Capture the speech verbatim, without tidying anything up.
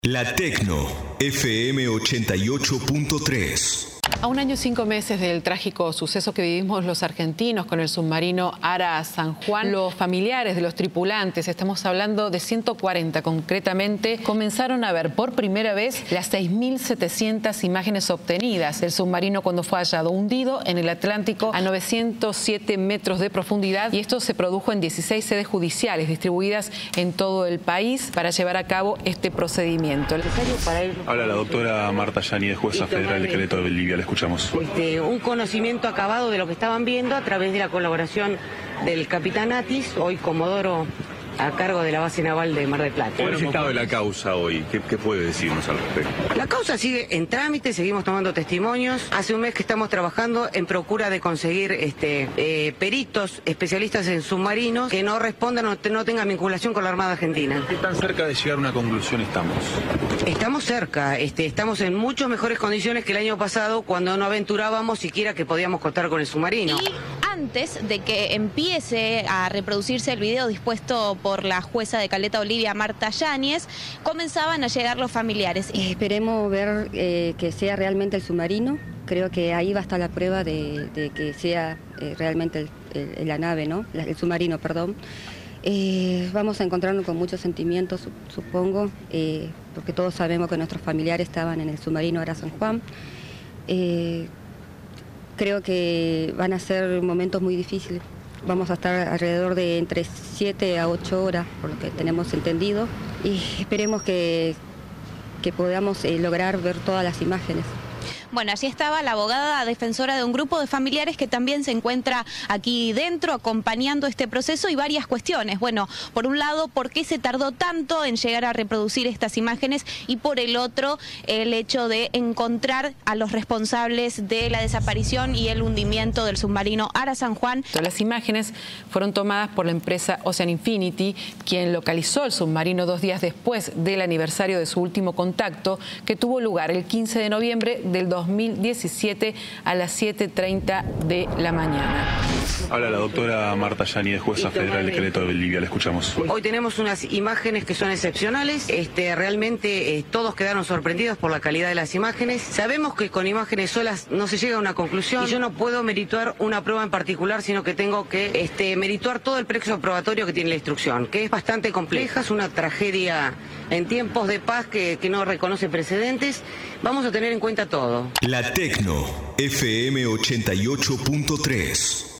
La Tecno, F M ochenta y ocho punto tres. A un año y cinco meses del trágico suceso que vivimos los argentinos con el submarino Ara San Juan, los familiares de los tripulantes, estamos hablando de ciento cuarenta concretamente, comenzaron a ver por primera vez las seis mil setecientas imágenes obtenidas del submarino cuando fue hallado hundido en el Atlántico a novecientos siete metros de profundidad, y esto se produjo en dieciséis sedes judiciales distribuidas en todo el país para llevar a cabo este procedimiento. Habla la doctora Marta Yáñez, jueza federal de Querétaro de Bolivia. Le escuchamos. Este, un conocimiento acabado de lo que estaban viendo a través de la colaboración del capitán Atis, hoy comodoro a cargo de la base naval de Mar del Plata. ¿Cuál es el estado de la causa hoy? ¿Qué, qué puede decirnos al respecto? La causa sigue en trámite, seguimos tomando testimonios. Hace un mes que estamos trabajando en procura de conseguir este, eh, peritos especialistas en submarinos que no respondan o no tengan vinculación con la Armada Argentina. ¿Qué tan cerca de llegar a una conclusión estamos? Estamos cerca, este, estamos en mucho mejores condiciones que el año pasado, cuando no aventurábamos siquiera que podíamos contar con el submarino. Y antes de que empiece a reproducirse el video dispuesto por la jueza de Caleta Olivia, Marta Yáñez, comenzaban a llegar los familiares. Eh, esperemos ver eh, que sea realmente el submarino. Creo que ahí va a estar la prueba de, de que sea eh, realmente el, el, la nave, ¿no? El submarino, perdón. Eh, vamos a encontrarnos con muchos sentimientos, supongo, eh, porque todos sabemos que nuestros familiares estaban en el submarino Ara San Juan. Eh, creo que van a ser momentos muy difíciles. Vamos a estar alrededor de entre siete a ocho horas, por lo que tenemos entendido, y esperemos que, que podamos eh, lograr ver todas las imágenes. Bueno, allí estaba la abogada defensora de un grupo de familiares que también se encuentra aquí dentro acompañando este proceso, y varias cuestiones. Bueno, por un lado, ¿por qué se tardó tanto en llegar a reproducir estas imágenes? Y por el otro, el hecho de encontrar a los responsables de la desaparición y el hundimiento del submarino Ara San Juan. Las imágenes fueron tomadas por la empresa Ocean Infinity, quien localizó el submarino dos días después del aniversario de su último contacto, que tuvo lugar el quince de noviembre del dos mil diecisiete a las siete treinta de la mañana. Habla la doctora Marta Yáñez, jueza federal de Querétaro de Bolivia. Le escuchamos. Hoy tenemos unas imágenes que son excepcionales. Este, realmente eh, todos quedaron sorprendidos por la calidad de las imágenes. Sabemos que con imágenes solas no se llega a una conclusión, y yo no puedo merituar una prueba en particular, sino que tengo que este, merituar todo el plexo probatorio que tiene la instrucción, que es bastante compleja. Es una tragedia en tiempos de paz que, que no reconoce precedentes. Vamos a tener en cuenta todo. La Tecno, F M ochenta y ocho punto tres.